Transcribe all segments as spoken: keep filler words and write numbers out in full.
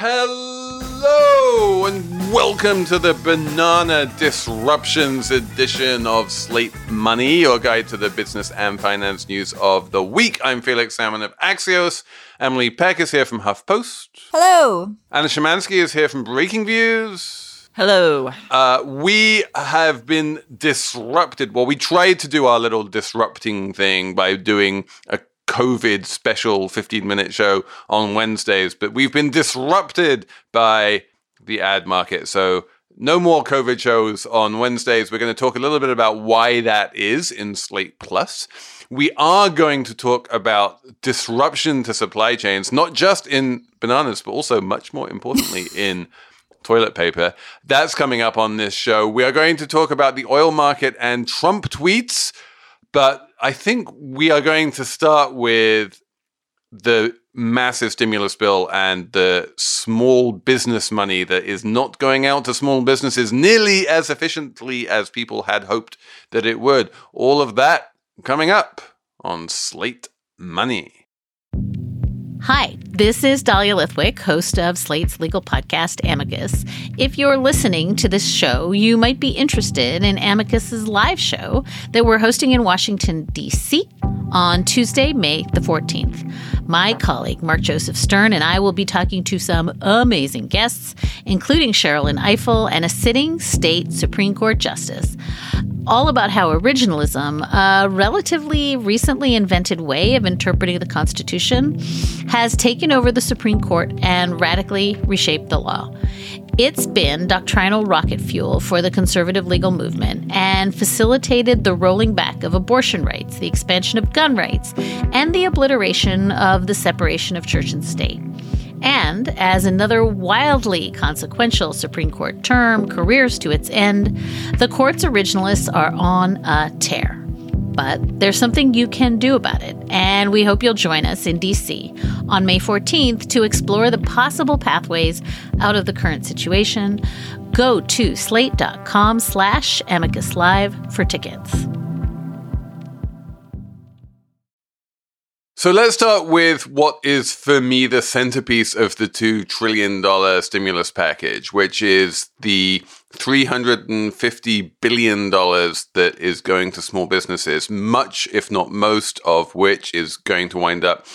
Hello and welcome to the Banana Disruptions edition of Slate Money, your guide to the business and finance news of the week. I'm Felix Salmon of Axios. Emily Peck is here from HuffPost. Hello. Anna Szymanski is here from Breakingviews. Hello. Uh, we have been disrupted. Well, we tried to do our little disrupting thing by doing a COVID special fifteen minute show on Wednesdays, but we've been disrupted by the ad market. So no more COVID shows on Wednesdays. We're going to talk a little bit about why that is in Slate Plus. We are going to talk about disruption to supply chains, not just in bananas, but also much more importantly in toilet paper. That's coming up on this show. We are going to talk about the oil market and Trump tweets, but I think we are going to start with the massive stimulus bill and the small business money that is not going out to small businesses nearly as efficiently as people had hoped that it would. All of that coming up on Slate Money. Hi, this is Dahlia Lithwick, host of Slate's legal podcast, Amicus. If you're listening to this show, you might be interested in Amicus's live show that we're hosting in Washington, D C on Tuesday, May the fourteenth. My colleague, Mark Joseph Stern, and I will be talking to some amazing guests, including Sherrilyn Ifill and a sitting state Supreme Court justice, all about how originalism, a relatively recently invented way of interpreting the Constitution, has taken over the Supreme Court and radically reshaped the law. It's been doctrinal rocket fuel for the conservative legal movement and facilitated the rolling back of abortion rights, the expansion of gun rights, and the obliteration of the separation of church and state. And as another wildly consequential Supreme Court term careers to its end, the court's originalists are on a tear. But there's something you can do about it, and we hope you'll join us in D C on May fourteenth to explore the possible pathways out of the current situation. Go to slate.com slash amicus live for tickets. So let's start with what is, for me, the centerpiece of the two trillion dollars stimulus package, which is the three hundred fifty billion dollars that is going to small businesses, much, if not most, of which is going to wind up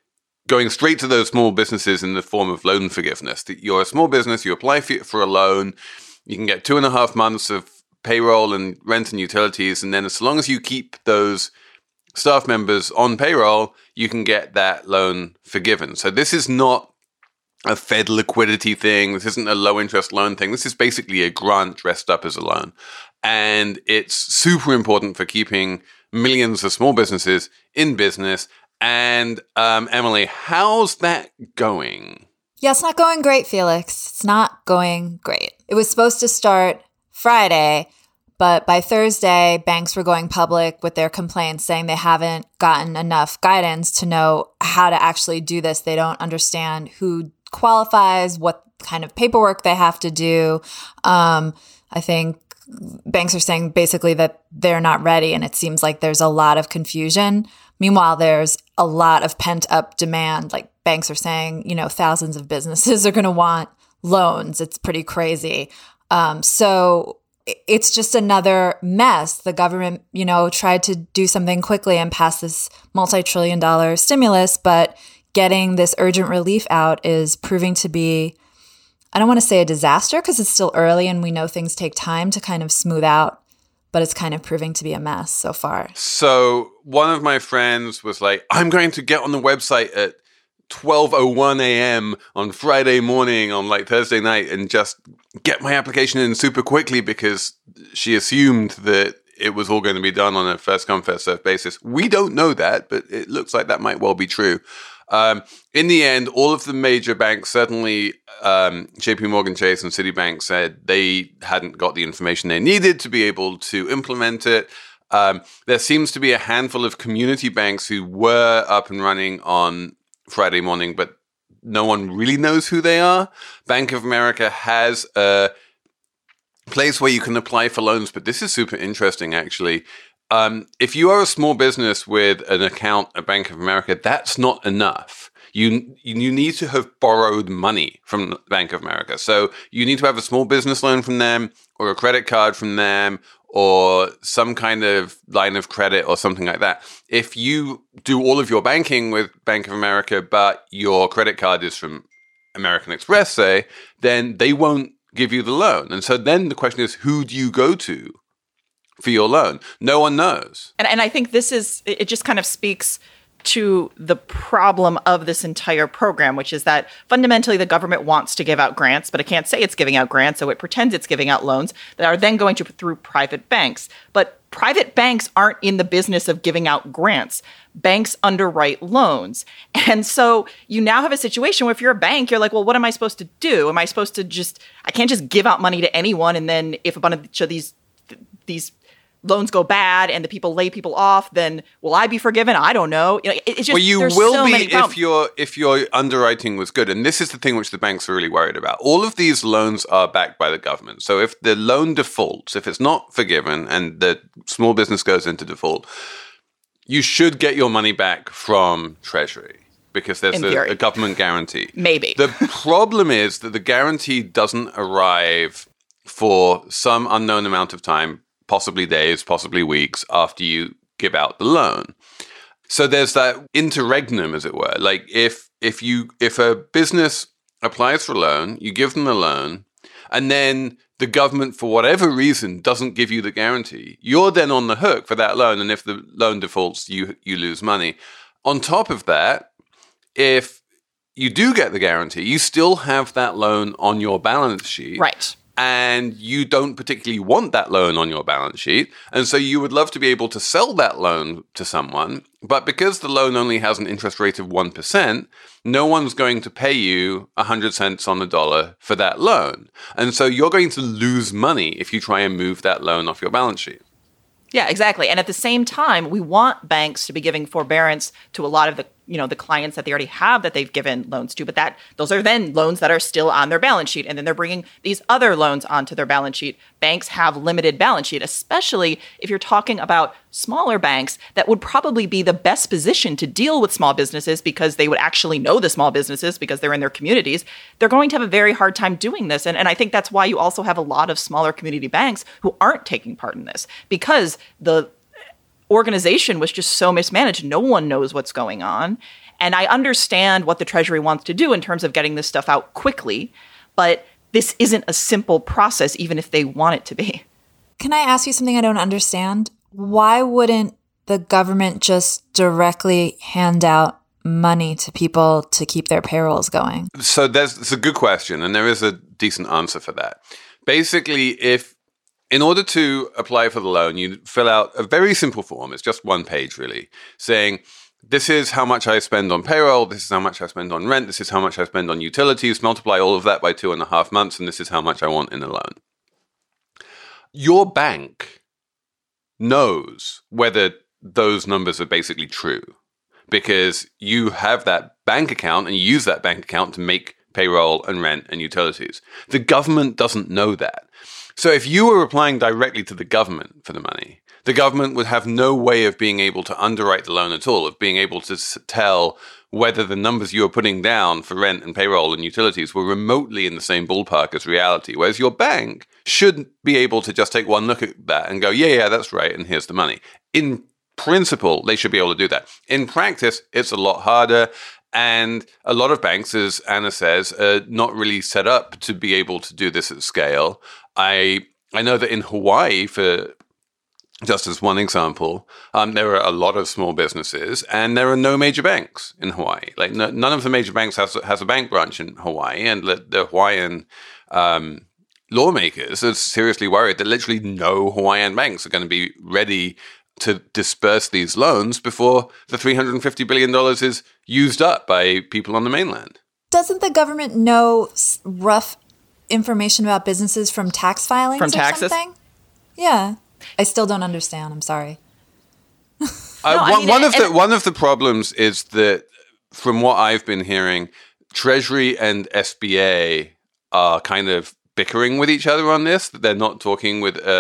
going straight to those small businesses in the form of loan forgiveness. That you're a small business, you apply for a loan, you can get two and a half months of payroll and rent and utilities, and then as long as you keep those staff members on payroll, you can get that loan forgiven. So this is not a Fed liquidity thing. This isn't a low interest loan thing. This is basically a grant dressed up as a loan. And it's super important for keeping millions of small businesses in business. And um, Emily, how's that going? Yeah, it's not going great, Felix. It's not going great. It was supposed to start Friday, but by Thursday, banks were going public with their complaints saying they haven't gotten enough guidance to know how to actually do this. They don't understand who qualifies, what kind of paperwork they have to do. Um, I think banks are saying basically that they're not ready, and it seems like there's a lot of confusion. Meanwhile, there's a lot of pent-up demand. Like banks are saying, you know, thousands of businesses are going to want loans. It's pretty crazy. Um, so it's just another mess. The government, you know, tried to do something quickly and pass this multi-trillion dollar stimulus, but getting this urgent relief out is proving to be, I don't want to say a disaster because it's still early and we know things take time to kind of smooth out, but it's kind of proving to be a mess so far. So one of my friends was like, I'm going to get on the website at twelve oh one a.m. on Friday morning on like Thursday night and just get my application in super quickly because she assumed that it was all going to be done on a first come, first served basis. We don't know that, but it looks like that might well be true. Um, in the end, all of the major banks, certainly um, J P Morgan Chase and Citibank, said they hadn't got the information they needed to be able to implement it. Um, there seems to be a handful of community banks who were up and running on Friday morning, but no one really knows who they are. Bank of America has a place where you can apply for loans, but this is super interesting, actually. Um, if you are a small business with an account at Bank of America, that's not enough. You you need to have borrowed money from Bank of America. So you need to have a small business loan from them or a credit card from them or some kind of line of credit or something like that. If you do all of your banking with Bank of America, but your credit card is from American Express, say, then they won't give you the loan. And so then the question is, who do you go to for your loan? No one knows. And, and I think this is, it just kind of speaks to the problem of this entire program, which is that fundamentally the government wants to give out grants, but it can't say it's giving out grants, so it pretends it's giving out loans that are then going to through private banks. But private banks aren't in the business of giving out grants. Banks underwrite loans. And so you now have a situation where if you're a bank, you're like, well, what am I supposed to do? Am I supposed to just, I can't just give out money to anyone, and then if a bunch of these these loans go bad and the people lay people off, then will I be forgiven? I don't know. You know, it's just, well, you there's will so be many if your if your underwriting was good, and this is the thing which the banks are really worried about. All of these loans are backed by the government, so if the loan defaults, if it's not forgiven, and the small business goes into default, you should get your money back from Treasury because there's a, a government guarantee. Maybe the problem is that the guarantee doesn't arrive for some unknown amount of time. Possibly days, possibly weeks after you give out the loan. So there's that interregnum, as it were. Like if if you if a business applies for a loan, you give them the loan, and then the government, for whatever reason, doesn't give you the guarantee, you're then on the hook for that loan. And if the loan defaults, you you lose money. On top of that, if you do get the guarantee, you still have that loan on your balance sheet. Right. And you don't particularly want that loan on your balance sheet. And so you would love to be able to sell that loan to someone. But because the loan only has an interest rate of one percent, no one's going to pay you one hundred cents on the dollar for that loan. And so you're going to lose money if you try and move that loan off your balance sheet. Yeah, exactly. And at the same time, we want banks to be giving forbearance to a lot of the, you know, the clients that they already have that they've given loans to. But that those are then loans that are still on their balance sheet. And then they're bringing these other loans onto their balance sheet. Banks have limited balance sheet, especially if you're talking about smaller banks that would probably be the best position to deal with small businesses because they would actually know the small businesses because they're in their communities. They're going to have a very hard time doing this. And, and I think that's why you also have a lot of smaller community banks who aren't taking part in this, because the organization was just so mismanaged. No one knows what's going on. And I understand what the Treasury wants to do in terms of getting this stuff out quickly, but this isn't a simple process, even if they want it to be. Can I ask you something I don't understand? Why wouldn't the government just directly hand out money to people to keep their payrolls going? So that's, that's a good question, and there is a decent answer for that. Basically, if in order to apply for the loan, you fill out a very simple form. It's just one page, really, saying, this is how much I spend on payroll, this is how much I spend on rent, this is how much I spend on utilities, multiply all of that by two and a half months, and this is how much I want in a loan. Your bank knows whether those numbers are basically true because you have that bank account and you use that bank account to make payroll and rent and utilities. The government doesn't know that. So if you were applying directly to the government for the money, the government would have no way of being able to underwrite the loan at all, of being able to s- tell whether the numbers you were putting down for rent and payroll and utilities were remotely in the same ballpark as reality. Whereas your bank should be able to just take one look at that and go, yeah, yeah, that's right, and here's the money. In principle, they should be able to do that. In practice, it's a lot harder. And a lot of banks, as Anna says, are not really set up to be able to do this at scale. I I know that in Hawaii, for just as one example, um, there are a lot of small businesses, and there are no major banks in Hawaii. Like no, none of the major banks has has a bank branch in Hawaii, and the, the Hawaiian um, lawmakers are seriously worried that literally no Hawaiian banks are going to be ready to disperse these loans before the three hundred fifty billion dollars is used up by people on the mainland. Doesn't the government know rough information about businesses from tax filings from or taxes? Something? Yeah. I still don't understand. I'm sorry. uh, no, one, I mean, one of and, the one of the problems is that, from what I've been hearing, Treasury and S B A are kind of bickering with each other on this. That they're not talking with uh,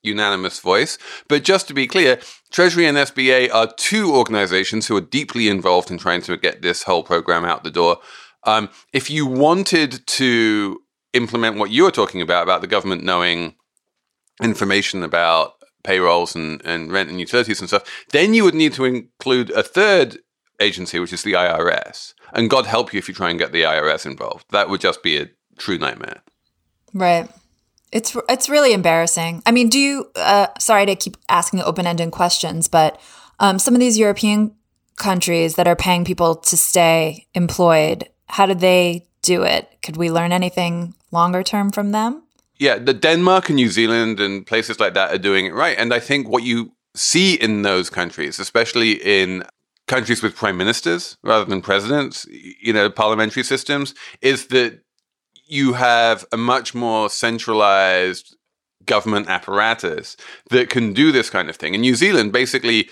unanimous voice. But just to be clear, Treasury and S B A are two organizations who are deeply involved in trying to get this whole program out the door. Um, if you wanted to implement what you were talking about, about the government knowing information about payrolls and, and rent and utilities and stuff, then you would need to include a third agency, which is the I R S. And God help you if you try and get the I R S involved. That would just be a true nightmare. Right. It's it's really embarrassing. I mean, do you, uh, sorry to keep asking open-ended questions, but um, some of these European countries that are paying people to stay employed, how do they do it? Could we learn anything longer term from them? Yeah, the Denmark and New Zealand and places like that are doing it right. And I think what you see in those countries, especially in countries with prime ministers rather than presidents, you know, parliamentary systems, is that you have a much more centralized government apparatus that can do this kind of thing. In New Zealand, basically,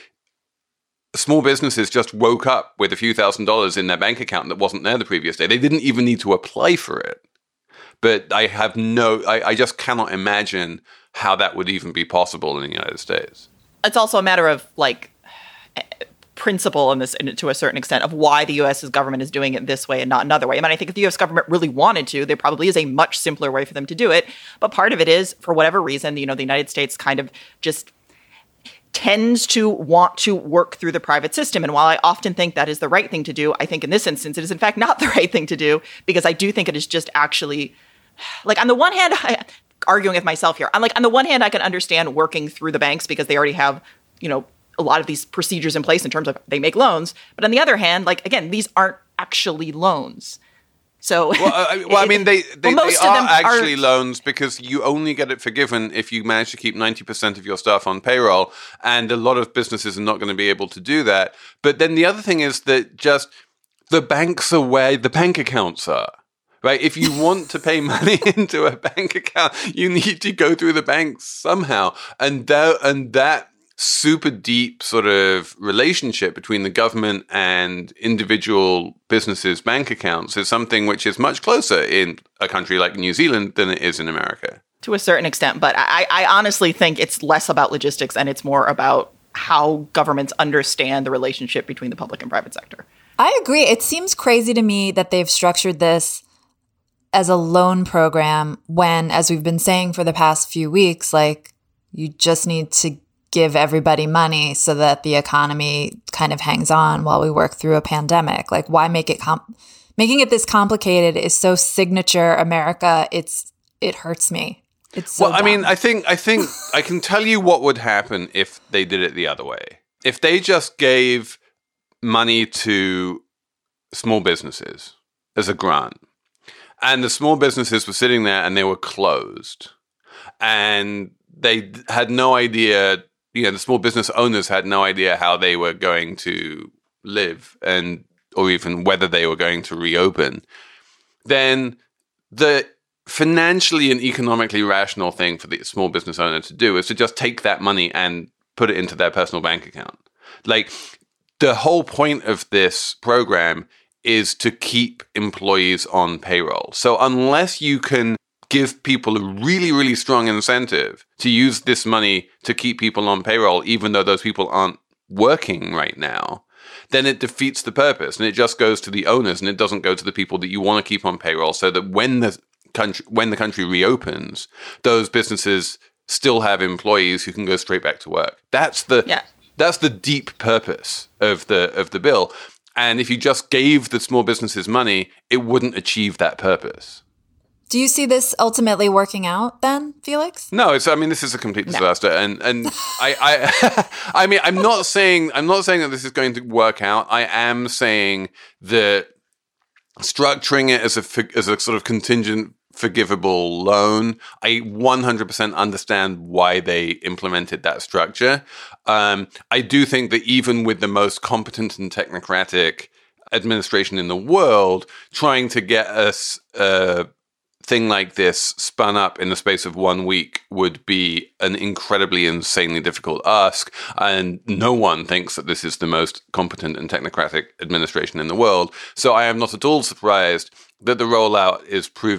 small businesses just woke up with a few thousand dollars in their bank account that wasn't there the previous day. They didn't even need to apply for it. But I have no, I, I just cannot imagine how that would even be possible in the United States. It's also a matter of like principle in this, to a certain extent, of why the U S government is doing it this way and not another way. I mean, I think if the U S government really wanted to, there probably is a much simpler way for them to do it. But part of it is, for whatever reason, you know, the United States kind of just tends to want to work through the private system. And while I often think that is the right thing to do, I think in this instance, it is in fact not the right thing to do, because I do think it is just actually, like, on the one hand, I, arguing with myself here, I'm like, on the one hand, I can understand working through the banks because they already have, you know, a lot of these procedures in place in terms of they make loans. But on the other hand, like, again, these aren't actually loans. So, well, I, well, I mean, they, they, well, they are actually are... loans because you only get it forgiven if you manage to keep ninety percent of your staff on payroll. And a lot of businesses are not going to be able to do that. But then the other thing is that just the banks are where the bank accounts are. Right? If you want to pay money into a bank account, you need to go through the banks somehow. And that, and that super deep sort of relationship between the government and individual businesses' bank accounts is something which is much closer in a country like New Zealand than it is in America. To a certain extent. But I, I honestly think it's less about logistics and it's more about how governments understand the relationship between the public and private sector. I agree. It seems crazy to me that they've structured this as a loan program when, as we've been saying for the past few weeks, like, you just need to give everybody money so that the economy kind of hangs on while we work through a pandemic. Like, why make it com- making it this complicated is so signature America. It's it hurts me. It's so well. dumb. I mean, I think I think I can tell you what would happen if they did it the other way. If they just gave money to small businesses as a grant, and the small businesses were sitting there and they were closed, and they had no idea. You know, the small business owners had no idea how they were going to live and or even whether they were going to reopen, then the financially and economically rational thing for the small business owner to do is to just take that money and put it into their personal bank account. Like, the whole point of this program is to keep employees on payroll. So unless you can give people a really, really strong incentive to use this money to keep people on payroll, even though those people aren't working right now, then it defeats the purpose. And it just goes to the owners and it doesn't go to the people that you want to keep on payroll, so that when the country, when the country reopens, those businesses still have employees who can go straight back to work. That's the, yeah. that's the deep purpose of the, of the bill. And if you just gave the small businesses money, it wouldn't achieve that purpose. Do you see this ultimately working out then, Felix? No, it's. I mean, this is a complete disaster, no. and and I, I, I mean, I'm not saying I'm not saying that this is going to work out. I am saying that structuring it as a as a sort of contingent forgivable loan, I one hundred percent understand why they implemented that structure. Um, I do think that even with the most competent and technocratic administration in the world, trying to get us uh, thing like this spun up in the space of one week would be an incredibly, insanely difficult ask. And no one thinks that this is the most competent and technocratic administration in the world. So I am not at all surprised that the rollout is proving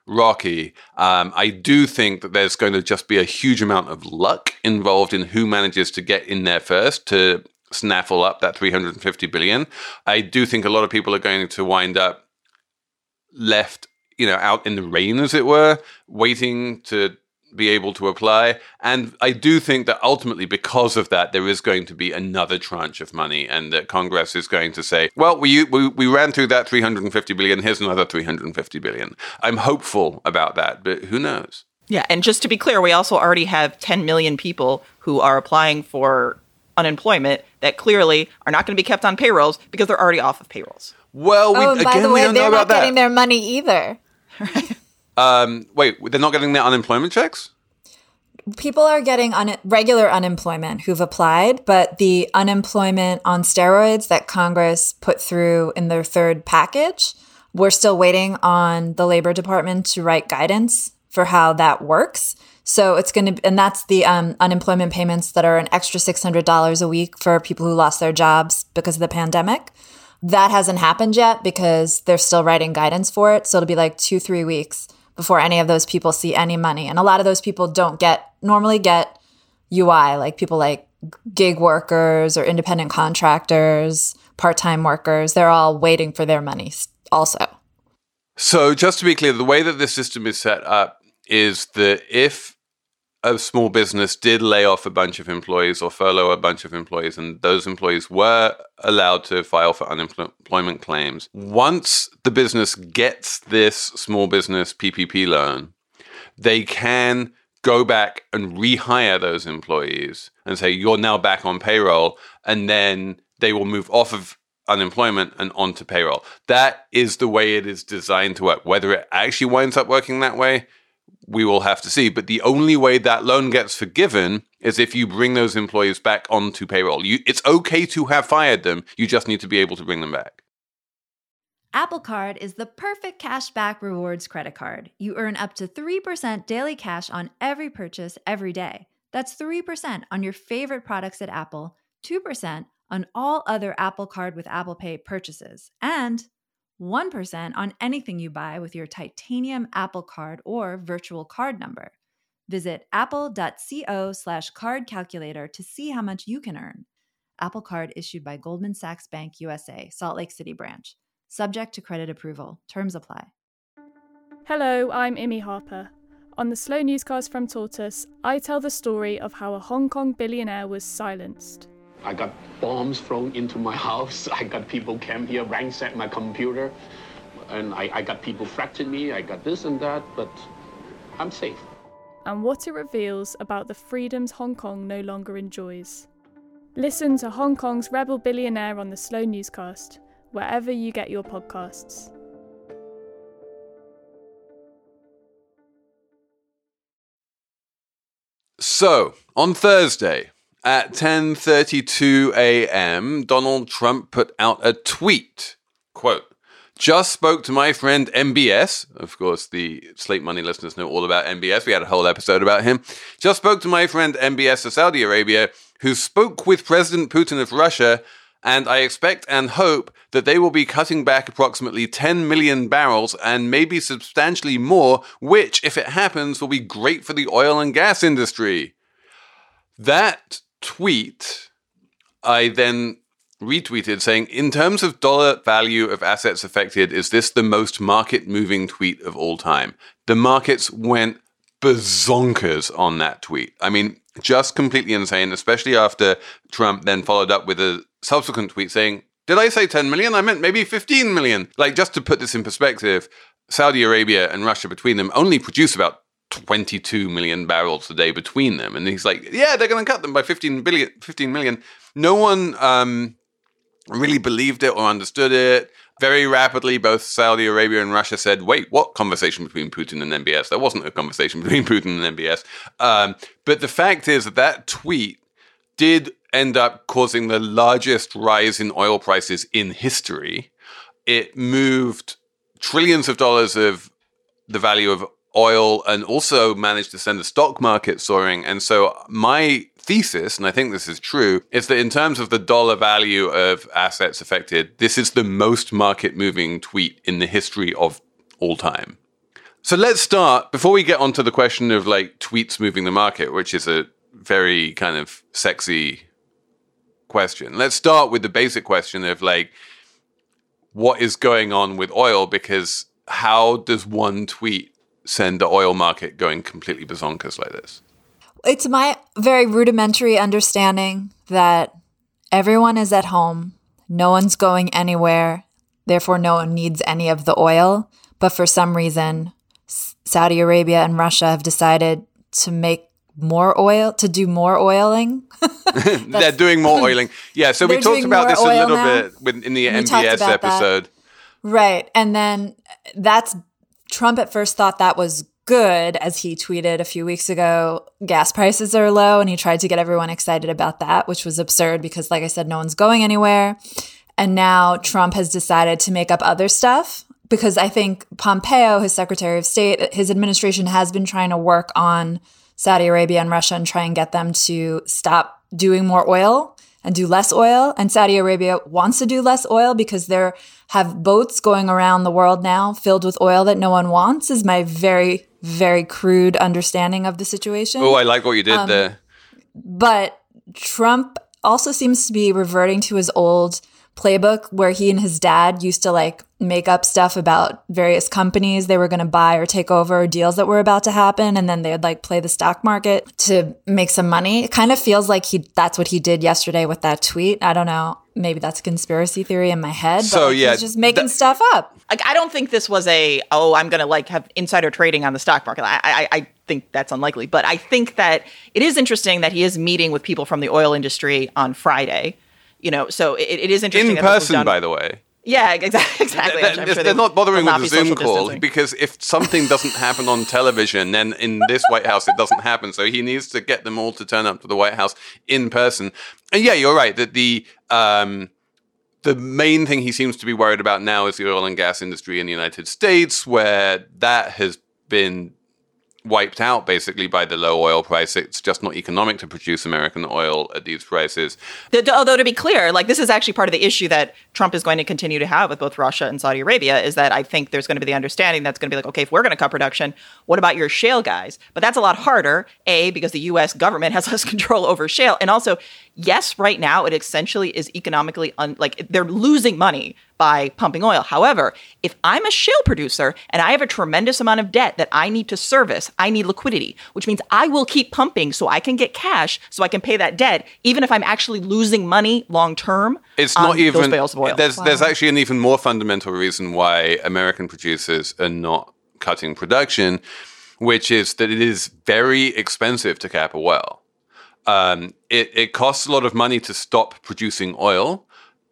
rocky. Um, I do think that there's going to just be a huge amount of luck involved in who manages to get in there first to snaffle up that three hundred fifty billion. I do think a lot of people are going to wind up left, you know, out in the rain, as it were, waiting to be able to apply. And I do think that ultimately, because of that, there is going to be another tranche of money, and that Congress is going to say, well, we we, we ran through that three hundred fifty billion. Here's another three hundred fifty billion. I'm hopeful about that, but who knows? Yeah. And just to be clear, we also already have ten million people who are applying for unemployment that clearly are not going to be kept on payrolls because they're already off of payrolls. Well, we, oh, and by again, the we way, don't they're know not about getting that. their money either. Um, wait, they're not getting their unemployment checks? People are getting un- regular unemployment who've applied, but the unemployment on steroids that Congress put through in their third package, we're still waiting on the Labor Department to write guidance for how that works. So it's going to, and that's the um, unemployment payments that are an extra six hundred dollars a week for people who lost their jobs because of the pandemic. That hasn't happened yet because they're still writing guidance for it. So it'll be like two, three weeks before any of those people see any money. And a lot of those people don't get, normally get U I, like people like gig workers or independent contractors, part-time workers. They're all waiting for their money also. So just to be clear, the way that this system is set up is that if a small business did lay off a bunch of employees or furlough a bunch of employees, and those employees were allowed to file for unemployment claims, once the business gets this small business P P P loan, they can go back and rehire those employees and say, you're now back on payroll, and then they will move off of unemployment and onto payroll. That is the way it is designed to work. Whether it actually winds up working that way, we will have to see. But the only way that loan gets forgiven is if you bring those employees back onto payroll. You, it's okay to have fired them. You just need to be able to bring them back. Apple Card is the perfect cashback rewards credit card. You earn up to three percent daily cash on every purchase every day. That's three percent on your favorite products at Apple, two percent on all other Apple Card with Apple Pay purchases, and one percent on anything you buy with your titanium Apple Card or virtual card number. Visit apple.co slash card calculator to see how much you can earn. Apple Card issued by Goldman Sachs Bank U S A, Salt Lake City branch. Subject to credit approval. Terms apply. Hello, I'm Imi Harper. On the Slow Newscast from Tortoise, I tell the story of how a Hong Kong billionaire was silenced. I got bombs thrown into my house. I got people came here, ransacked my computer. And I, I got people threatening me. I got this and that, but I'm safe. And what it reveals about the freedoms Hong Kong no longer enjoys. Listen to Hong Kong's rebel billionaire on the Slow Newscast, wherever you get your podcasts. So, on Thursday at ten thirty-two a.m., Donald Trump put out a tweet, quote, "Just spoke to my friend M B S." Of course, the Slate Money listeners know all about M B S. We had a whole episode about him. "Just spoke to my friend M B S of Saudi Arabia, who spoke with President Putin of Russia, and I expect and hope that they will be cutting back approximately ten million barrels and maybe substantially more, which, if it happens, will be great for the oil and gas industry." That tweet, I then retweeted saying, "In terms of dollar value of assets affected, is this the most market-moving tweet of all time?" The markets went bazonkers on that tweet. I mean, just completely insane, especially after Trump then followed up with a subsequent tweet saying, "Did I say ten million? I meant maybe fifteen million. Like, just to put this in perspective, Saudi Arabia and Russia between them only produce about twenty-two million barrels a day between them. And he's like, yeah, they're going to cut them by fifteen billion, fifteen million. No one um, really believed it or understood it. Very rapidly, both Saudi Arabia and Russia said, wait, what conversation between Putin and M B S? There wasn't a conversation between Putin and M B S. Um, but the fact is that that tweet did end up causing the largest rise in oil prices in history. It moved trillions of dollars of the value of oil and also managed to send the stock market soaring. And so my thesis, and I think this is true, is that in terms of the dollar value of assets affected, this is the most market moving tweet in the history of all time. So let's start, before we get onto the question of like tweets moving the market, which is a very kind of sexy question. Let's start with the basic question of like, what is going on with oil? Because how does one tweet send the oil market going completely bonkers like this? It's my very rudimentary understanding that everyone is at home. No one's going anywhere. Therefore, no one needs any of the oil. But for some reason, Saudi Arabia and Russia have decided to make more oil, to do more oiling. They're doing more oiling. Yeah, so we talked about this a little now. bit with, in the M B S episode. That. Right. And then that's Trump at first thought that was good, as he tweeted a few weeks ago, gas prices are low, and he tried to get everyone excited about that, which was absurd because, like I said, no one's going anywhere. And now Trump has decided to make up other stuff because I think Pompeo, his Secretary of State, his administration has been trying to work on Saudi Arabia and Russia and try and get them to stop doing more oil and do less oil. And Saudi Arabia wants to do less oil because they have boats going around the world now filled with oil that no one wants, is my very, very crude understanding of the situation. Oh, I like what you did um, there. But Trump also seems to be reverting to his old playbook where he and his dad used to like make up stuff about various companies they were going to buy or take over, or deals that were about to happen, and then they'd like play the stock market to make some money. It kind of feels like he that's what he did yesterday with that tweet. I don't know. Maybe that's a conspiracy theory in my head, so, but like, yeah, he's just making that- stuff up. Like, I don't think this was a, oh, I'm going to like have insider trading on the stock market. I, I, I think that's unlikely. But I think that it is interesting that he is meeting with people from the oil industry on Friday. You know, so it, it is interesting. In that person, done- by the way. Yeah, exactly. exactly. They're, sure they're not bothering with not the Zoom call distancing. because if something doesn't happen on television, then in this White House, it doesn't happen. So he needs to get them all to turn up to the White House in person. And yeah, you're right that the um, the main thing he seems to be worried about now is the oil and gas industry in the United States, where that has been wiped out basically by the low oil price. It's just not economic to produce American oil at these prices. Although, to be clear, like this is actually part of the issue that Trump is going to continue to have with both Russia and Saudi Arabia, is that I think there's going to be the understanding that's going to be like, okay, if we're going to cut production, what about your shale guys? But that's a lot harder, A, because the U S government has less control over shale. And also, yes, right now it essentially is economically, un- like they're losing money by pumping oil. However, if I'm a shale producer and I have a tremendous amount of debt that I need to service, I need liquidity, which means I will keep pumping so I can get cash so I can pay that debt, even if I'm actually losing money long term. It's on not even, those barrels of oil. There's, Wow. there's actually an even more fundamental reason why American producers are not cutting production, which is that it is very expensive to cap a well. Um, it, it costs a lot of money to stop producing oil,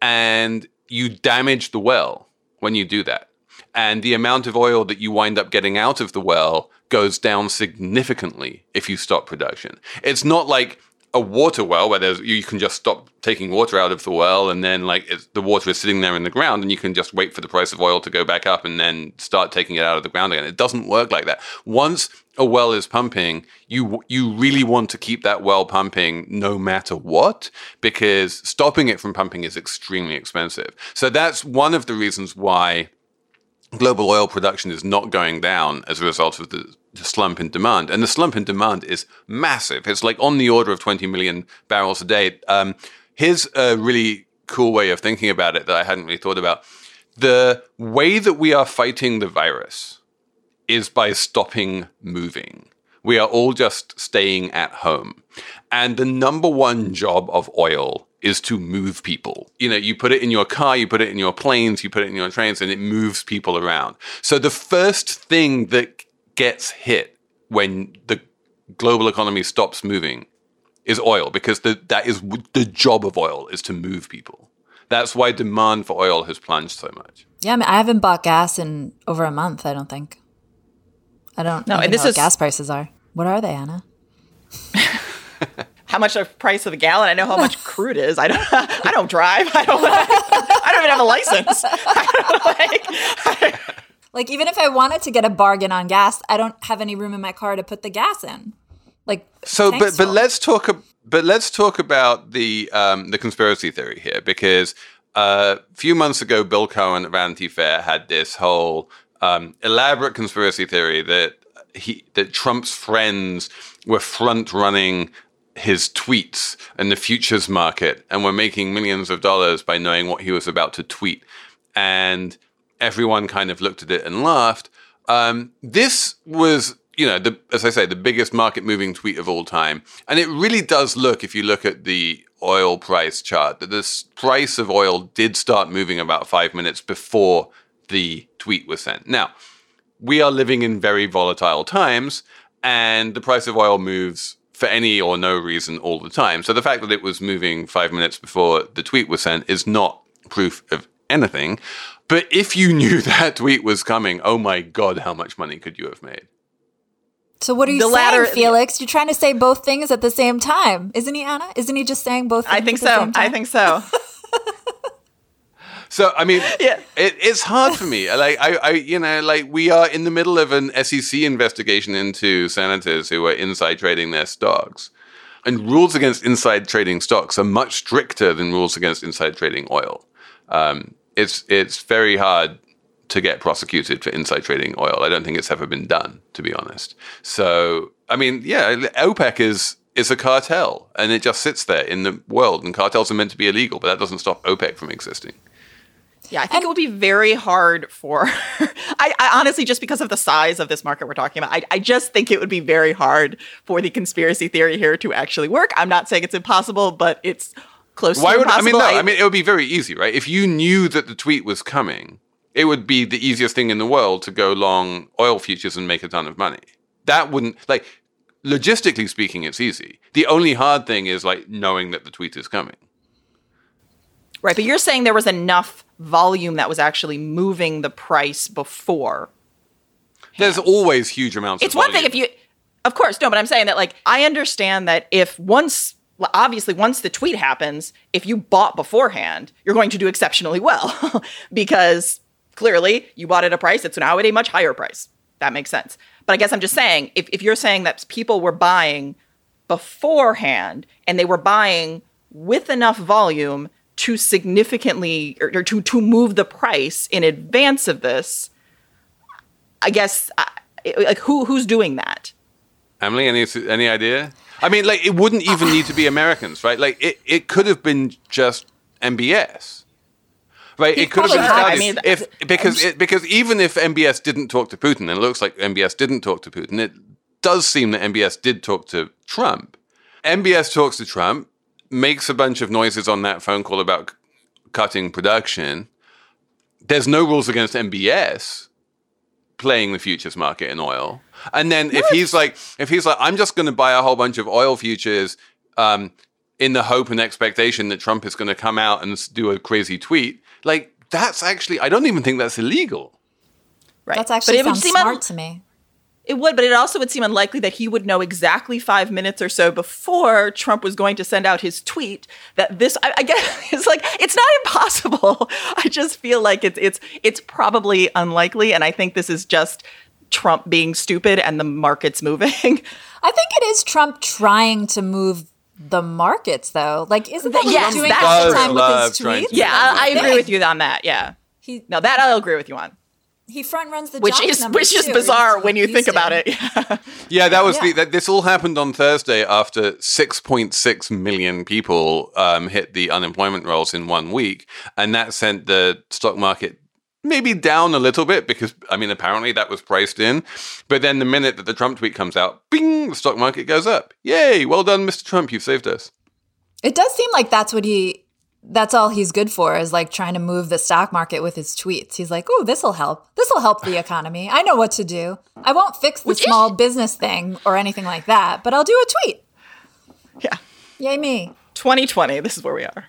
and you damage the well when you do that. And the amount of oil that you wind up getting out of the well goes down significantly if you stop production. It's not like a water well where there's, you can just stop taking water out of the well and then like it's, the water is sitting there in the ground and you can just wait for the price of oil to go back up and then start taking it out of the ground again. It doesn't work like that. Once a well is pumping, you you really want to keep that well pumping no matter what, because stopping it from pumping is extremely expensive. So that's one of the reasons why global oil production is not going down as a result of the, the slump in demand. And the slump in demand is massive. It's like on the order of twenty million barrels a day. Um, here's a really cool way of thinking about it that I hadn't really thought about. The way that we are fighting the virus is by stopping moving. We are all just staying at home. And the number one job of oil is to move people. You know, you put it in your car, you put it in your planes, you put it in your trains, and it moves people around. So the first thing that gets hit when the global economy stops moving is oil, because the, that is the job of oil, is to move people. That's why demand for oil has plunged so much. Yeah, I mean, I haven't bought gas in over a month, I don't think. I don't No, even and this know is- what gas prices are. What are they, Anna? How much the price of a gallon? I know how much crude is. I don't. I don't drive. I don't. I don't even have a license. I don't, like, Like, even if I wanted to get a bargain on gas, I don't have any room in my car to put the gas in. Like, So, tank's but but full. let's talk. ab- But let's talk about the um, the conspiracy theory here, because uh, a few months ago, Bill Cohen at Vanity Fair had this whole um, elaborate conspiracy theory that he that Trump's friends were front running his tweets in the futures market and were making millions of dollars by knowing what he was about to tweet. And everyone kind of looked at it and laughed. Um, this was, you know, the, as I say, the biggest market moving tweet of all time. And it really does look, if you look at the oil price chart, that the price of oil did start moving about five minutes before the tweet was sent. Now, we are living in very volatile times, and the price of oil moves for any or no reason all the time. So the fact that it was moving five minutes before the tweet was sent is not proof of anything. But if you knew that tweet was coming, oh my God, how much money could you have made? So what are you The saying, latter- Felix? You're trying to say both things at the same time. Isn't he, Anna? Isn't he just saying both things I think at the so. same time? I think so. So, I mean, Yeah. it, it's hard for me. Like, I, I, you know, like we are in the middle of an S E C investigation into senators who are inside trading their stocks. And rules against inside trading stocks are much stricter than rules against inside trading oil. Um, it's it's very hard to get prosecuted for inside trading oil. I don't think it's ever been done, to be honest. So, I mean, yeah, OPEC is is a cartel, and it just sits there in the world. And cartels are meant to be illegal, but that doesn't stop OPEC from existing. Yeah, I think it would be very hard for, I, I honestly, just because of the size of this market we're talking about, I, I just think it would be very hard for the conspiracy theory here to actually work. I'm not saying it's impossible, but it's close Why to would I impossible. mean? No, I mean it would be very easy, right? If you knew that the tweet was coming, it would be the easiest thing in the world to go long oil futures and make a ton of money. That wouldn't, like, logistically speaking, it's easy. The only hard thing is like knowing that the tweet is coming. Right, but you're saying there was enough volume that was actually moving the price before. There's always huge amounts It's of one volume. thing if you, of course, no, but I'm saying that, like, I understand that if once, well, obviously, once the tweet happens, if you bought beforehand, you're going to do exceptionally well because clearly you bought at a price that's now at a much higher price. That makes sense. But I guess I'm just saying, if, if you're saying that people were buying beforehand and they were buying with enough volume to significantly or, or to, to move the price in advance of this, I guess, I, like, who who's doing that? Emily, any any idea? I mean, like, it wouldn't even need to be Americans, right? Like, it, it could have been just M B S, right? He It could have been probably started has. if because it, because even if M B S didn't talk to Putin, and it looks like M B S didn't talk to Putin, it does seem that M B S did talk to Trump. M B S talks to Trump, makes a bunch of noises on that phone call about c- cutting production. There's no rules against M B S playing the futures market in oil. And then if he's like, if he's like, I'm just going to buy a whole bunch of oil futures um, in the hope and expectation that Trump is going to come out and s- do a crazy tweet, like, that's actually, I don't even think that's illegal. Right. That's actually But it would sounds seem smart un- to me. It would, but it also would seem unlikely that he would know exactly five minutes or so before Trump was going to send out his tweet that this, I, I guess, it's like, it's not impossible. I just feel like it's it's it's probably unlikely. And I think this is just Trump being stupid and the markets moving. I think it is Trump trying to move the markets, though. Like, isn't that what Yes, he's doing that's- all the Does time with love his trying tweets? to- Yeah, I, I agree Thing. with you on that. Yeah. He No, that I'll agree with you on. he front runs the Which jobs is numbers which is too. bizarre He's when you think Houston. about it. Yeah, that was Yeah. the, that, this all happened on Thursday after six point six million people um, hit the unemployment rolls in one week. And that sent the stock market maybe down a little bit because, I mean, apparently that was priced in. But then the minute that the Trump tweet comes out, bing, the stock market goes up. Yay, well done, Mister Trump, you've saved us. It does seem like that's what he, that's all he's good for, is like trying to move the stock market with his tweets. He's like, oh, this will help. This will help the economy. I know what to do. I won't fix the Which is- small business thing or anything like that, but I'll do a tweet. Yeah. Yay me. twenty twenty, this is where we are.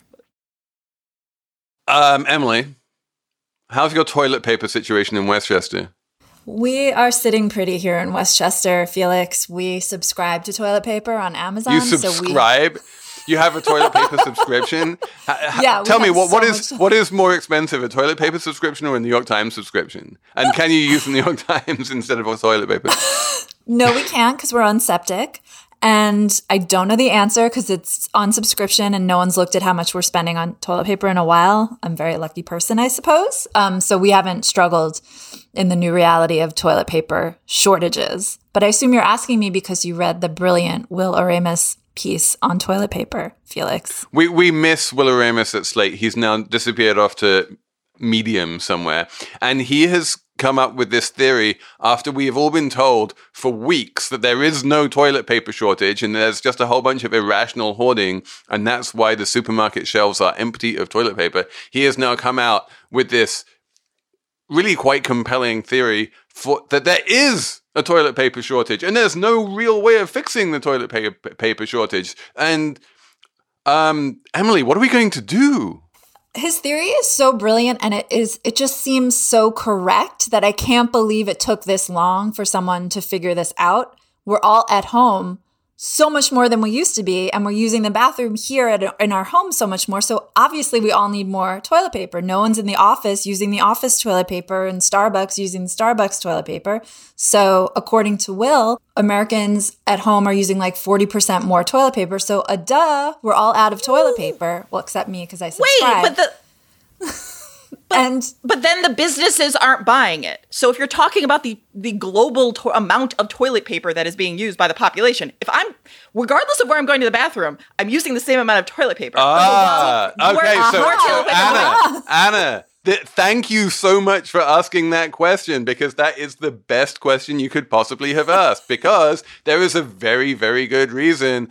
Um, Emily, how's your toilet paper situation in Westchester? We are sitting pretty here in Westchester, Felix. We subscribe to toilet paper on Amazon. You So subscribe? You have a toilet paper subscription? Ha- ha- Yeah, we Tell me, have what, what so is much- what is more expensive, a toilet paper subscription or a New York Times subscription? And can you use the New York Times instead of a toilet paper? we, no, we can't because we're on septic. And I don't know the answer because it's on subscription and no one's looked at how much we're spending on toilet paper in a while. I'm a very lucky person, I suppose. Um, so we haven't struggled in the new reality of toilet paper shortages. But I assume you're asking me because you read the brilliant Will Oremus piece on toilet paper, Felix. We we miss Will Oremus at Slate. He's now disappeared off to Medium somewhere. And he has come up with this theory after we have all been told for weeks that there is no toilet paper shortage and there's just a whole bunch of irrational hoarding. And that's why the supermarket shelves are empty of toilet paper. He has now come out with this really quite compelling theory for that there is a toilet paper shortage and there's no real way of fixing the toilet paper, paper shortage. And um, Emily, what are we going to do? His theory is so brilliant and it is it just seems so correct that I can't believe it took this long for someone to figure this out. We're all at home so much more than we used to be, and we're using the bathroom here at, in our home so much more. So obviously we all need more toilet paper. No one's in the office using the office toilet paper and Starbucks using the Starbucks toilet paper. So according to Will, Americans at home are using like forty percent more toilet paper. So a duh, we're all out of toilet paper. Well, except me because I subscribe. Wait, but the... But, and but then the businesses aren't buying it. So if you're talking about the the global to- amount of toilet paper that is being used by the population, if I'm, regardless of where I'm going to the bathroom, I'm using the same amount of toilet paper. Ah, More- okay. more So, toilet paper. Anna, Anna, th- thank you so much for asking that question, because that is the best question you could possibly have asked, because there is a very, very good reason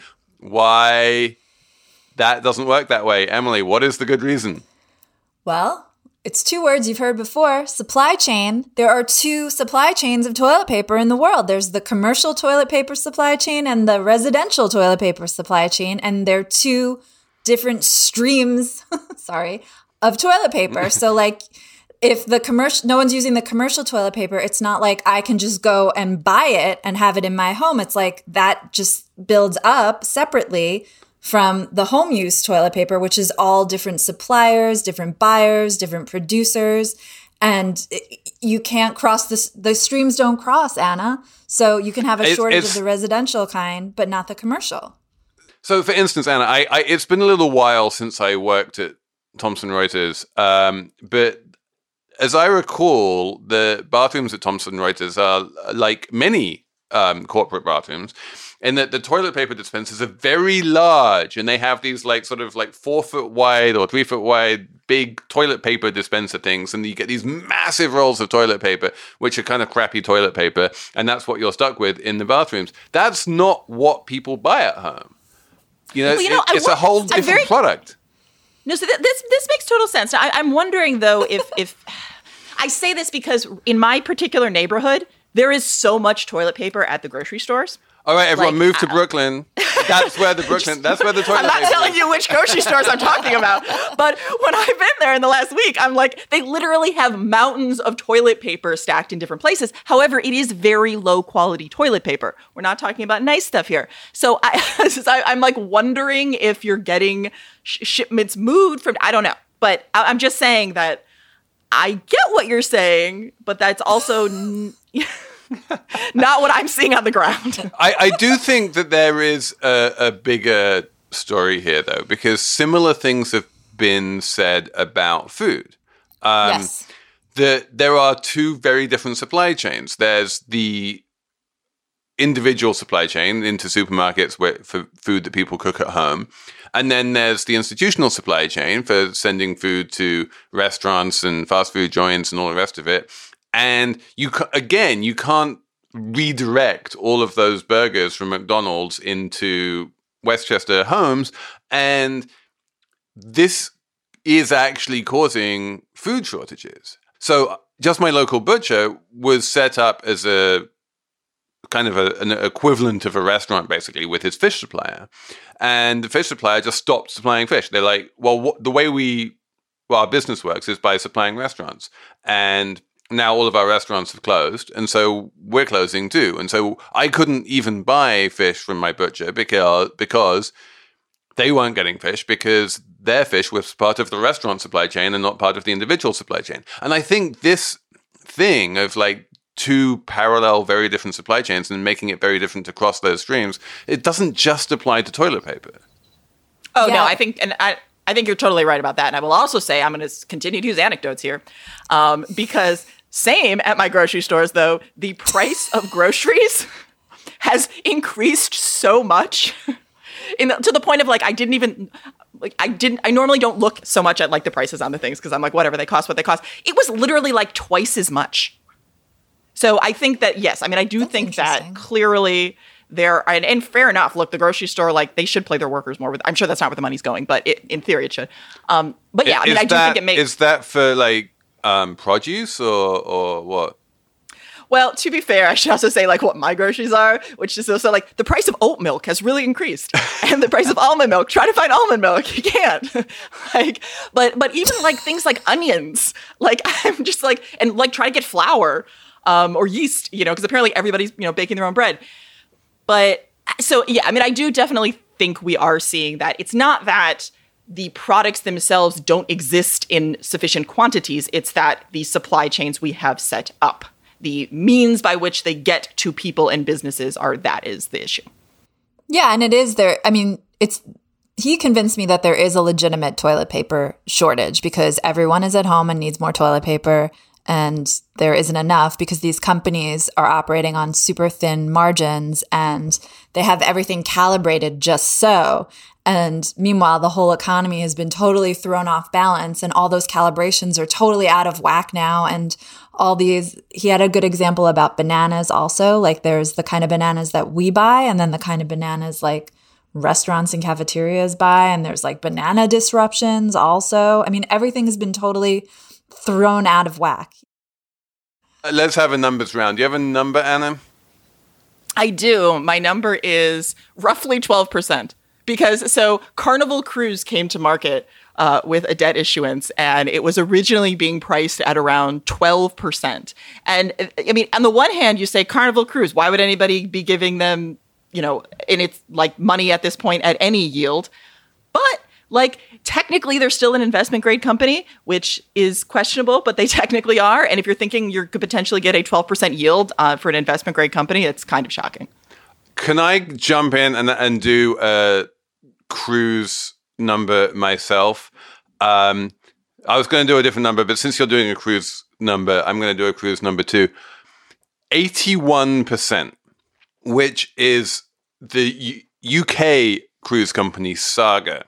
why that doesn't work that way. Emily, what is the good reason? Well, it's two words you've heard before, supply chain. There are two supply chains of toilet paper in the world. There's the commercial toilet paper supply chain and the residential toilet paper supply chain. And they're two different streams, sorry, of toilet paper. So like if the commercial, no one's using the commercial toilet paper, it's not like I can just go and buy it and have it in my home. It's like that just builds up separately from the home use toilet paper, which is all different suppliers, different buyers, different producers. And you can't cross this, the streams don't cross, Anna. So you can have a It's- shortage it's- of the residential kind, but not the commercial. So, for instance, Anna, I, I it's been a little while since I worked at Thomson Reuters, um, but as I recall, the bathrooms at Thomson Reuters are like many um, corporate bathrooms, in that the toilet paper dispensers are very large, and they have these like sort of like four foot wide or three foot wide big toilet paper dispenser things, and you get these massive rolls of toilet paper, which are kind of crappy toilet paper, and that's what you're stuck with in the bathrooms. That's not what people buy at home. You know, Well, you know, it, I it's wa- a whole I'm different very- product. No, so th- this this makes total sense. I, I'm wondering though if if I say this because in my particular neighborhood there is so much toilet paper at the grocery stores. All right, everyone, Like, move to uh, Brooklyn. That's where the Brooklyn. That's where the toilet I'm not paper telling is. you which grocery stores I'm talking about, but when I've been there in the last week, I'm like, they literally have mountains of toilet paper stacked in different places. However, it is very low quality toilet paper. We're not talking about nice stuff here. So I, I'm like wondering if you're getting sh- shipments moved from, I don't know. But I- I'm just saying that I get what you're saying, but that's also n- not what I'm seeing on the ground. I, I do think that there is a, a bigger story here, though, because similar things have been said about food. Um, Yes. The, there are two very different supply chains. There's the individual supply chain into supermarkets where, for food that people cook at home. And then there's the institutional supply chain for sending food to restaurants and fast food joints and all the rest of it. And you ca- again, you can't redirect all of those burgers from McDonald's into Westchester homes. And this is actually causing food shortages. So Just My Local Butcher was set up as a kind of a, an equivalent of a restaurant, basically, with his fish supplier. And the fish supplier just stopped supplying fish. They're like, well, what, the way we, well, our business works is by supplying restaurants. And now all of our restaurants have closed. And so we're closing too. And so I couldn't even buy fish from my butcher because, because they weren't getting fish because their fish was part of the restaurant supply chain and not part of the individual supply chain. And I think this thing of like two parallel, very different supply chains and making it very different to cross those streams. It doesn't just apply to toilet paper. Oh, Yeah. no, I think, and I, I think you're totally right about that. And I will also say, I'm going to continue to use anecdotes here, um, because same at my grocery stores, though, the price of groceries has increased so much in the, to the point of like, I didn't even, like, I didn't, I normally don't look so much at like the prices on the things because I'm like, whatever they cost, what they cost. It was literally like twice as much. So I think that, yes, I mean, I do That's think that interesting. clearly there, and, and fair enough, look, the grocery store, like they should play their workers more with, I'm sure that's not where the money's going, but it, in theory it should. Um, but yeah, I mean, Is I do that- think it makes. Is that for like um, produce or or what? Well, to be fair, I should also say like what my groceries are, which is also like the price of oat milk has really increased, and the price of almond milk. Try to find almond milk, you can't. like, but but even like things like onions, like I'm just like, and like try to get flour um, or yeast, you know, because apparently everybody's you know baking their own bread. But so yeah, I mean, I do definitely think we are seeing that. It's not that the products themselves don't exist in sufficient quantities. It's that the supply chains we have set up, the means by which they get to people and businesses are, that is the issue. Yeah, and it is there. I mean, it's he convinced me that there is a legitimate toilet paper shortage because everyone is at home and needs more toilet paper, and there isn't enough because these companies are operating on super thin margins and they have everything calibrated just so. And meanwhile, the whole economy has been totally thrown off balance and all those calibrations are totally out of whack now. And all these, he had a good example about bananas also. Like there's the kind of bananas that we buy and then the kind of bananas like restaurants and cafeterias buy. And there's like banana disruptions also. I mean, everything has been totally thrown out of whack. Uh, Let's have a numbers round. Do you have a number, Anna? I do. My number is roughly twelve percent. Because so Carnival Cruise came to market uh, with a debt issuance, and it was originally being priced at around twelve percent. And I mean, on the one hand, you say Carnival Cruise, why would anybody be giving them, you know, and it's like money at this point at any yield? But like technically they're still an investment grade company, which is questionable, but they technically are. And if you're thinking you could potentially get a twelve percent yield uh, for an investment grade company, it's kind of shocking. Can I jump in and and do a cruise number myself? Um, I was going to do a different number, but since you're doing a cruise number, I'm going to do a cruise number too. eighty-one percent, which is the U- U K cruise company Saga,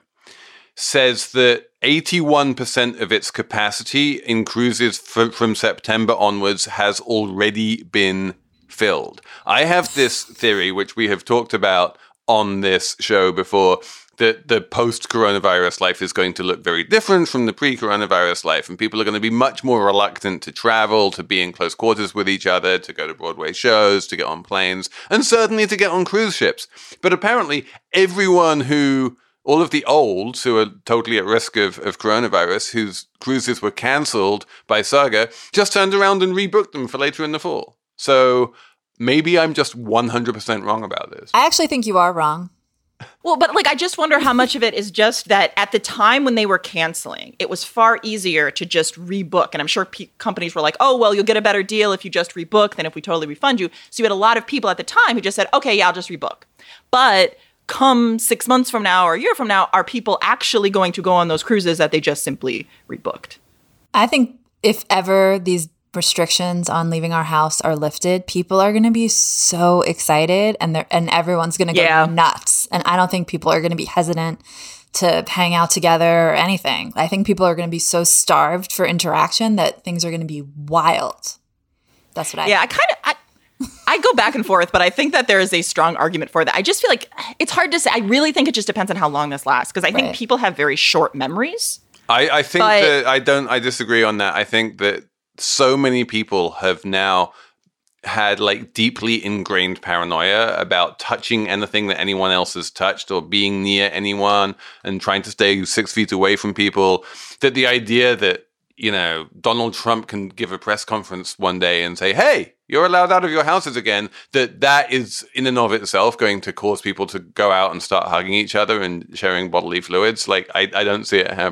says that eighty-one percent of its capacity in cruises from, from September onwards has already been filled. I have this theory, which we have talked about on this show before, that the post-coronavirus life is going to look very different from the pre-coronavirus life, and people are going to be much more reluctant to travel, to be in close quarters with each other, to go to Broadway shows, to get on planes, and certainly to get on cruise ships. But apparently, everyone who, all of the olds who are totally at risk of, of coronavirus, whose cruises were cancelled by Saga, just turned around and rebooked them for later in the fall. So maybe I'm just one hundred percent wrong about this. I actually think you are wrong. Well, but like, I just wonder how much of it is just that at the time when they were canceling, it was far easier to just rebook. And I'm sure pe- companies were like, oh, well, you'll get a better deal if you just rebook than if we totally refund you. So you had a lot of people at the time who just said, okay, yeah, I'll just rebook. But come six months from now or a year from now, are people actually going to go on those cruises that they just simply rebooked? I think if ever these restrictions on leaving our house are lifted, people are going to be so excited and they're, and everyone's going to go Yeah. nuts. And I don't think people are going to be hesitant to hang out together or anything. I think people are going to be so starved for interaction that things are going to be wild. That's what I Yeah, I kind of, I, I go back and forth, but I think that there is a strong argument for that. I just feel like it's hard to say. I really think it just depends on how long this lasts, because I think Right. people have very short memories. I, I think But- that I don't, I disagree on that. I think that so many people have now had like deeply ingrained paranoia about touching anything that anyone else has touched or being near anyone and trying to stay six feet away from people, that the idea that, you know, Donald Trump can give a press conference one day and say, hey, you're allowed out of your houses again, that that is in and of itself going to cause people to go out and start hugging each other and sharing bodily fluids. Like, I, I don't see it happening.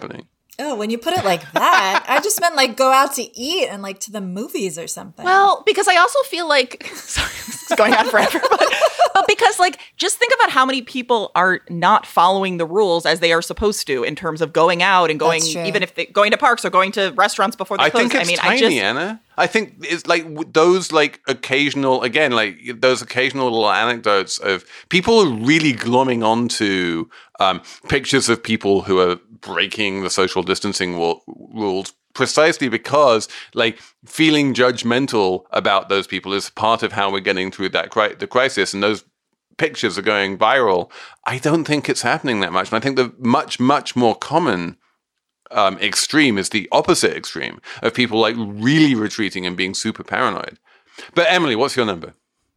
Oh, when you put it like that, I just meant like go out to eat and like to the movies or something. Well, because I also feel like, sorry, this is going on forever, but, but because like, just think about how many people are not following the rules as they are supposed to in terms of going out and going, even if they going to parks or going to restaurants before they I close. think it's I mean, tiny, I just, Anna. I think it's like w- those like occasional, again, like those occasional little anecdotes of people really glomming onto um, pictures of people who are breaking the social distancing w- rules precisely because like feeling judgmental about those people is part of how we're getting through that cri- the crisis. And those pictures are going viral. I don't think it's happening that much. And I think the much, much more common Um, extreme is the opposite extreme of people like really retreating and being super paranoid. But Emily, what's your number?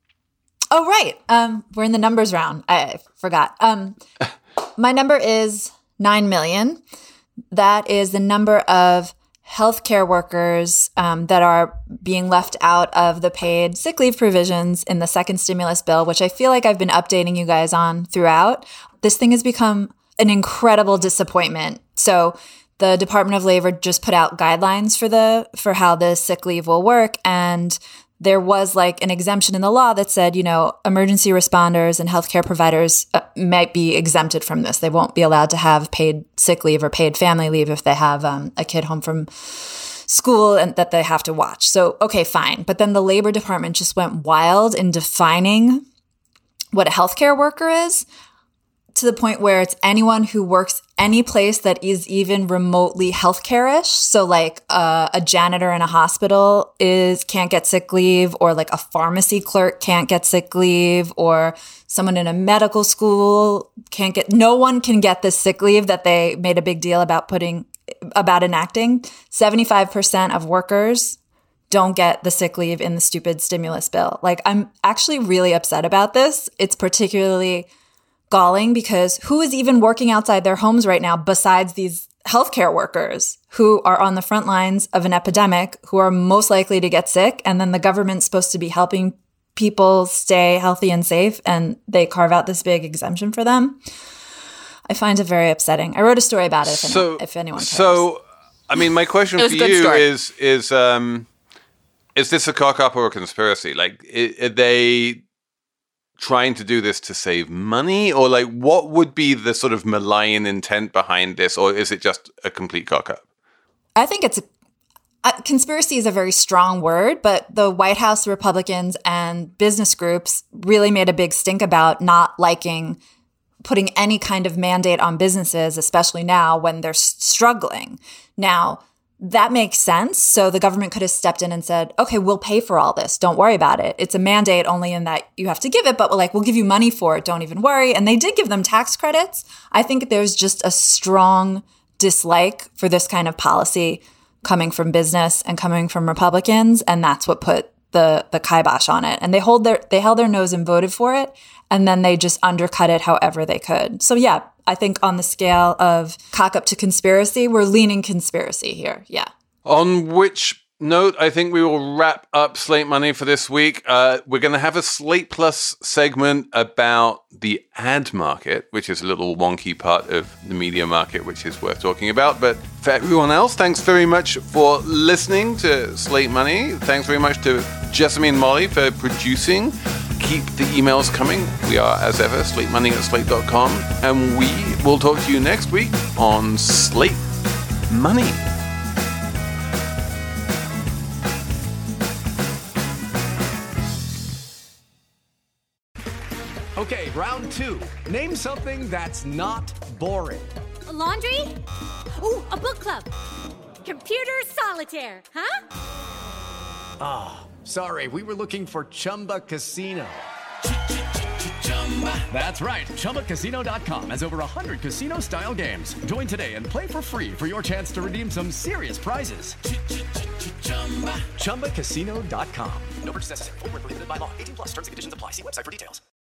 Oh, right. Um, we're in the numbers round. I forgot. Um, my number is nine million. That is the number of healthcare workers um, that are being left out of the paid sick leave provisions in the second stimulus bill, which I feel like I've been updating you guys on throughout. This thing has become an incredible disappointment. So the Department of Labor just put out guidelines for the for how the sick leave will work. And there was like an exemption in the law that said, you know, emergency responders and healthcare providers uh, might be exempted from this. They won't be allowed to have paid sick leave or paid family leave if they have um, a kid home from school and that they have to watch. So, okay, fine. But then the Labor Department just went wild in defining what a healthcare worker is, to the point where it's anyone who works any place that is even remotely healthcare-ish. So like uh, a janitor in a hospital is can't get sick leave, or like a pharmacy clerk can't get sick leave, or someone in a medical school can't get, no one can get this sick leave that they made a big deal about putting, about enacting. seventy-five percent of workers don't get the sick leave in the stupid stimulus bill. Like, I'm actually really upset about this. It's particularly galling because who is even working outside their homes right now besides these healthcare workers who are on the front lines of an epidemic, who are most likely to get sick, and then the government's supposed to be helping people stay healthy and safe, and they carve out this big exemption for them? I find it very upsetting. I wrote a story about it if, so, anyone, if anyone cares. So, I mean, my question for you story. is, is, um, is this a cock-up or a conspiracy? Like, are they trying to do this to save money, or like what would be the sort of malign intent behind this, or is it just a complete cock-up? I think it's a, a conspiracy is a very strong word, but the White House Republicans and business groups really made a big stink about not liking putting any kind of mandate on businesses, especially now when they're struggling. Now, that makes sense. So the government could have stepped in and said, okay, we'll pay for all this. Don't worry about it. It's a mandate only in that you have to give it, but we're like, we'll give you money for it. Don't even worry. And they did give them tax credits. I think there's just a strong dislike for this kind of policy coming from business and coming from Republicans. And that's what put the the kibosh on it. And they hold their they held their nose and voted for it. And then they just undercut it however they could. So yeah, I think on the scale of cock up to conspiracy, we're leaning conspiracy here. Yeah. On which note, I think we will wrap up Slate Money for this week. Uh, we're going to have a Slate Plus segment about the ad market, which is a little wonky part of the media market, which is worth talking about. But for everyone else, thanks very much for listening to Slate Money. Thanks very much to Jessamine Molly for producing. Keep the emails coming. We are, as ever, slate money at slate dot com. And we will talk to you next week on Slate Money. Okay, round two. Name something that's not boring. A laundry? Ooh, a book club. Computer solitaire, huh? Ah, oh, sorry, we were looking for Chumba Casino. That's right, Chumba Casino dot com has over one hundred casino-style games. Join today and play for free for your chance to redeem some serious prizes. Chumba Casino dot com. No purchase necessary. Void where prohibited by law. eighteen plus terms and conditions apply. See website for details.